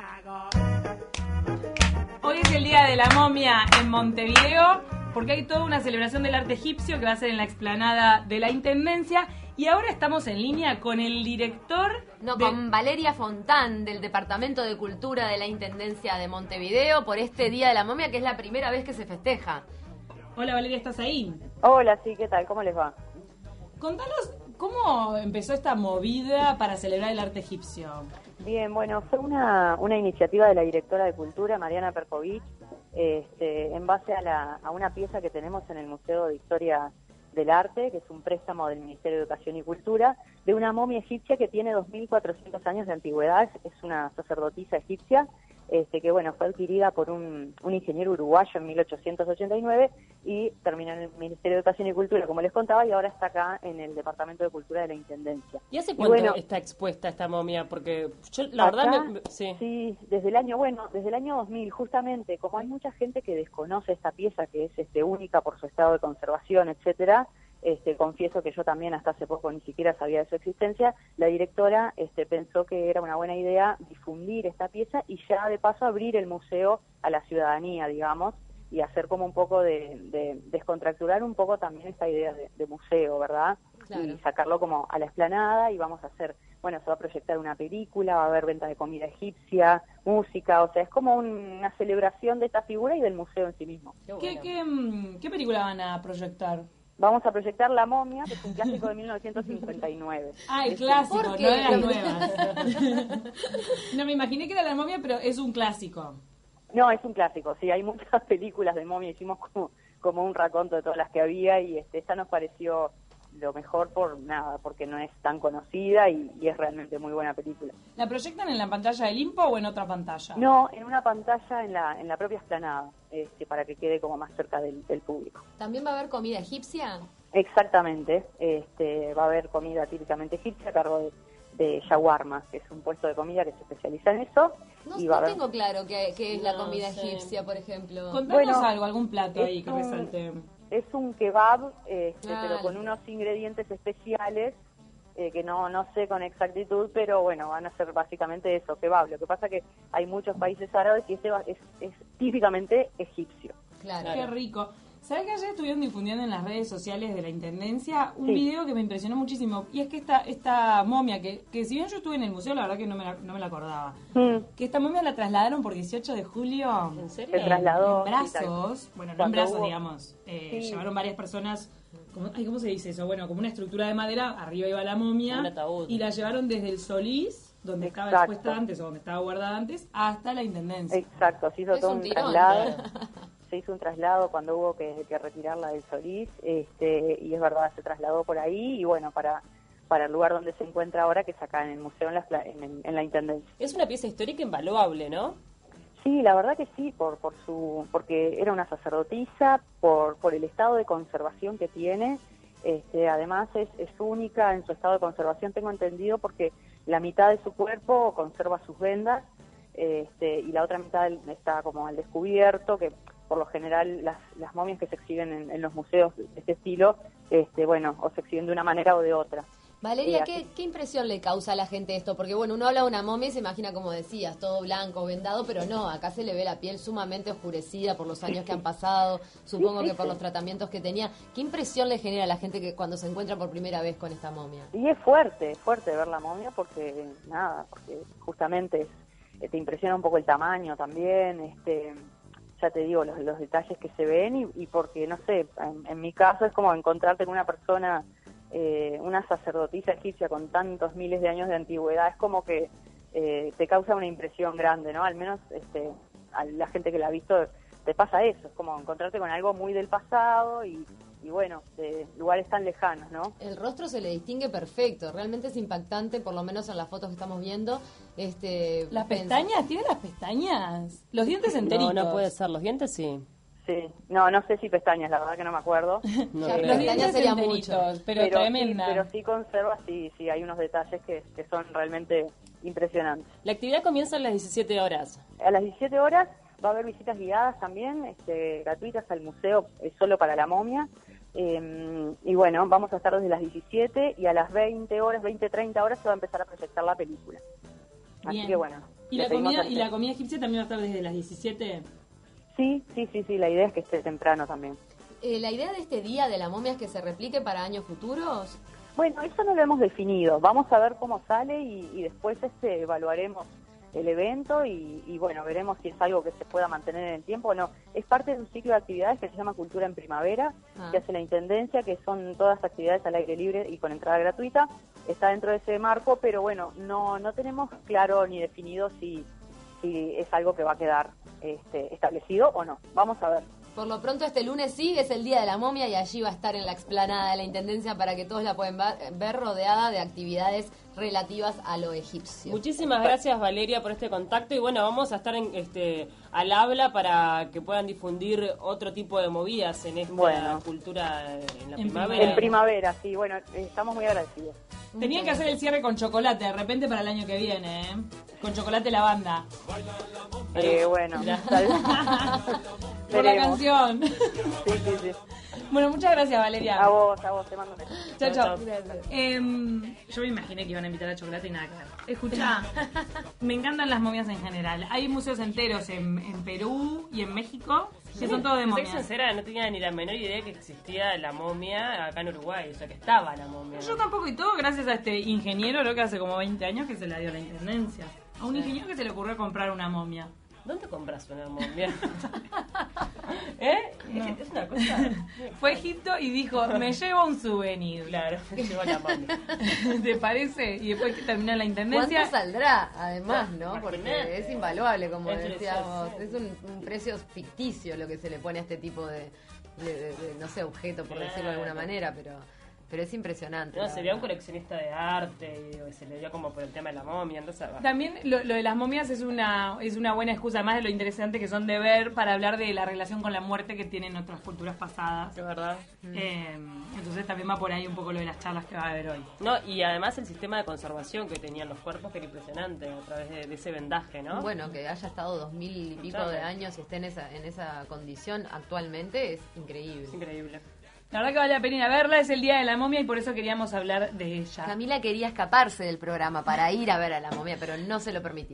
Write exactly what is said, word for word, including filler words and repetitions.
Chicago. Hoy es el Día de la Momia en Montevideo, porque hay toda una celebración del arte egipcio que va a ser en la explanada de la Intendencia. Y ahora estamos en línea con el director... No, de... con Valeria Fontán, del Departamento de Cultura de la Intendencia de Montevideo, por este Día de la Momia, que es la primera vez que se festeja. Hola Valeria, ¿estás ahí? Hola, sí, ¿qué tal? ¿Cómo les va? Contanos, ¿cómo empezó esta movida para celebrar el arte egipcio? Bien, bueno, fue una, una iniciativa de la directora de Cultura, Mariana Perkovich, este, en base a, la, a una pieza que tenemos en el Museo de Historia del Arte, que es un préstamo del Ministerio de Educación y Cultura, de una momia egipcia que tiene dos mil cuatrocientos años de antigüedad. Es una sacerdotisa egipcia, este, que bueno, fue adquirida por un, un ingeniero uruguayo en mil ochocientos ochenta y nueve y terminó en el Ministerio de Educación y Cultura, como les contaba, y ahora está acá en el Departamento de Cultura de la Intendencia. ¿Y hace cuánto y bueno, está expuesta esta momia? Porque yo, la verdad, acá, me, sí. sí, desde el año, bueno, desde el año dos mil, justamente, como hay mucha gente que desconoce esta pieza, que es este única por su estado de conservación, etcétera. Este, confieso que yo también hasta hace poco ni siquiera sabía de su existencia. La directora este, pensó que era una buena idea difundir esta pieza y ya de paso abrir el museo a la ciudadanía, digamos, y hacer como un poco de, de descontracturar un poco también esta idea de, de museo, ¿verdad? Claro. Y sacarlo como a la explanada, y vamos a hacer, bueno, se va a proyectar una película, va a haber venta de comida egipcia, música, o sea, es como un, una celebración de esta figura y del museo en sí mismo. Qué, bueno. ¿Qué, qué película van a proyectar? Vamos a proyectar La Momia, que es un clásico de mil novecientos cincuenta y nueve. Ah, el clásico, no de las nuevas. No, me imaginé que era La Momia, pero es un clásico. No, es un clásico, sí, hay muchas películas de momia, hicimos como, como un raconto de todas las que había, y este, esta nos pareció lo mejor por nada, porque no es tan conocida y, y es realmente muy buena película. ¿La proyectan en la pantalla del Impo o en otra pantalla? No, en una pantalla en la en la propia explanada, este, para que quede como más cerca del, del público. ¿También va a haber comida egipcia? Exactamente, este, va a haber comida típicamente egipcia a cargo de, de Shawarma, que es un puesto de comida que se especializa en eso. No, y va no a haber... tengo claro qué, qué es no, la comida sí. egipcia, por ejemplo. Contanos bueno, algo, algún plato ahí que un... resalte. Es un kebab, este, ah, pero con unos ingredientes especiales eh, que no no sé con exactitud, pero bueno, van a ser básicamente eso, kebab. Lo que pasa que hay muchos países árabes y este va, es, es típicamente egipcio. Claro. Qué rico. ¿Sabés que ayer estuvieron difundiendo en las redes sociales de la Intendencia un sí. video que me impresionó muchísimo? Y es que esta esta momia, que, que si bien yo estuve en el museo, la verdad que no me la, no me la acordaba. Mm. Que esta momia la trasladaron por dieciocho de julio. ¿En serio? Se trasladó. En brazos. Bueno, no en Cuando brazos, hubo... digamos. Eh, sí. Llevaron varias personas... ¿Cómo, ay, ¿Cómo se dice eso? Bueno, como una estructura de madera, arriba iba la momia. Un ataúd. Y la llevaron desde el Solís, donde Exacto. estaba expuesta antes o donde estaba guardada antes, hasta la Intendencia. Exacto, se hizo Es todo un un, tirón, traslado. ¿eh? Se hizo un traslado cuando hubo que, que retirarla del Solís, este, y es verdad, se trasladó por ahí, y bueno, para para el lugar donde se encuentra ahora, que es acá en el museo, en la, en, en la Intendencia. Es una pieza histórica invaluable, ¿no? Sí, la verdad que sí, por por su porque era una sacerdotisa, por por el estado de conservación que tiene. Este, además es, es única en su estado de conservación, tengo entendido, porque la mitad de su cuerpo conserva sus vendas, este, y la otra mitad está como al descubierto, que por lo general las, las momias que se exhiben en, en los museos de este estilo, este, bueno, o se exhiben de una manera o de otra. Valeria, Eh, ¿qué, ¿qué impresión le causa a la gente esto? Porque, bueno, uno habla de una momia y se imagina, como decías, todo blanco, vendado, pero no, acá se le ve la piel sumamente oscurecida por los años que han pasado, supongo sí, sí, que por sí. los tratamientos que tenía. ¿Qué impresión le genera a la gente que cuando se encuentra por primera vez con esta momia? Y es fuerte, es fuerte ver la momia porque, nada, porque justamente es, te impresiona un poco el tamaño también, este... ya te digo, los, los detalles que se ven, y, y porque, no sé, en, en mi caso es como encontrarte con una persona, eh, una sacerdotisa egipcia con tantos miles de años de antigüedad, es como que eh, te causa una impresión grande, ¿no? Al menos este, a la gente que la ha visto te pasa eso, es como encontrarte con algo muy del pasado y, y bueno, de lugares tan lejanos, ¿no? El rostro se le distingue perfecto, realmente es impactante, por lo menos en las fotos que estamos viendo. Este, ¿Las pens- pestañas? ¿Tiene las pestañas? Los dientes enteritos. No, no puede ser. Los dientes sí. Sí, no, no sé si pestañas, la verdad que no me acuerdo. No Ya, creo. Los pestañas dientes sería enteritos, mucho. pero, pero tremenda. Sí, pero sí conserva, sí, sí, hay unos detalles que, que son realmente impresionantes. La actividad comienza a las diecisiete horas. A las diecisiete horas va a haber visitas guiadas también, este, gratuitas al museo, es solo para la momia. Eh, y bueno, vamos a estar desde las diecisiete y a las veinte horas, veinte, treinta horas se va a empezar a proyectar la película. Así Bien. que bueno. ¿Y le la, pedimos comida, al- ¿Y la comida egipcia también va a estar desde las diecisiete? Sí, sí, sí, sí, la idea es que esté temprano también. Eh, ¿La idea de este día de la momia es que se replique para años futuros? Bueno, eso no lo hemos definido. Vamos a ver cómo sale y, y después este evaluaremos el evento y, y bueno, veremos si es algo que se pueda mantener en el tiempo o no. Es parte de un ciclo de actividades que se llama Cultura en Primavera, Ah. que hace la Intendencia, que son todas actividades al aire libre y con entrada gratuita. Está dentro de ese marco, pero bueno, no no tenemos claro ni definido si, si es algo que va a quedar este, establecido o no. Vamos a ver. Por lo pronto este lunes sí, es el Día de la Momia y allí va a estar en la explanada de la Intendencia para que todos la puedan va- ver rodeada de actividades relativas a lo egipcio. Muchísimas gracias, Valeria, por este contacto. Y bueno, vamos a estar en, este, al habla para que puedan difundir otro tipo de movidas en esta Bueno. cultura en la En primavera. En primavera, sí, bueno, estamos muy agradecidos. Tenían que hacer el cierre con chocolate de repente para el año que viene, ¿eh? Con chocolate lavanda. Eh, bueno, Mirá. tal- Por la veremos. canción. Sí, sí, sí. Bueno, muchas gracias, Valeria. A vos, a vos, te mando un beso. Chao, chao. Chao, Em, yo me imaginé que iban a invitar a chocolate y nada que ver. Escuchá, me encantan las momias en general. Hay museos enteros en, en Perú y en México que son todos de Soy momias. sincera, no tenía ni la menor idea que existía la momia acá en Uruguay, o sea, que estaba la momia. Yo tampoco, y todo gracias a este ingeniero, lo que hace como veinte años que se la dio la intendencia. A un Sí. ingeniero que se le ocurrió comprar una momia. ¿Dónde compras una momia? ¿Eh? No. Es, es una cosa... Fue a Egipto y dijo, me llevo un souvenir. Claro, me llevo la momia. ¿Te parece? Y después que terminó la ¿Cuánto intendencia, saldrá? Además, ¿no? Porque Imagínate. es invaluable, como Es decíamos. precioso. Es un, un precio ficticio lo que se le pone a este tipo de, de- de- de, no sé, objeto, por decirlo de alguna Claro. manera, pero pero es impresionante. No, la sería un verdad. coleccionista de arte y se le dio como por el tema de la momia, entonces... va. también lo, lo de las momias es una es una buena excusa, además de lo interesante que son de ver, para hablar de la relación con la muerte que tienen otras culturas pasadas. Es verdad. Eh, entonces también va por ahí un poco lo de las charlas que va a haber hoy. No, y además el sistema de conservación que tenían los cuerpos, que era impresionante a través de, de ese vendaje, ¿no? Bueno, que haya estado dos mil y pico Escuchame. de años y esté en esa, en esa condición actualmente es increíble. Es increíble. La verdad que vale la pena ir a verla, es el Día de la Momia y por eso queríamos hablar de ella. Camila quería escaparse del programa para ir a ver a la momia, pero no se lo permitió.